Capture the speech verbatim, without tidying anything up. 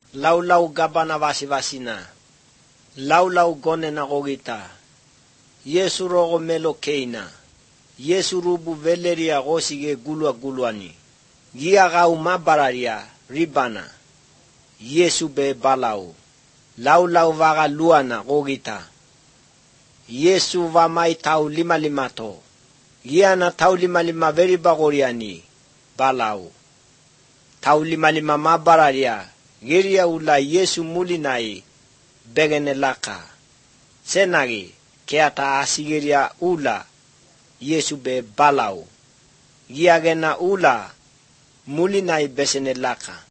Laulau gabana vasivasina. Laulau gone na gogita. Yesu rogo melo keina. Yesu rubu veleria gosige gulua guluani. Gia gau mabararia ribana. Yesu be balau. Laulau vaga luana gogita. Yesu va mai tau lima lima to. Gia na tau lima lima veri bagoriani. Balau. Tau lima lima mabararia. Giria ula Yesu mulinai. Begene laka. Senagi. Keata asigiria ula. Yesu be balau. Gia gena ula. Mulinai besene laka.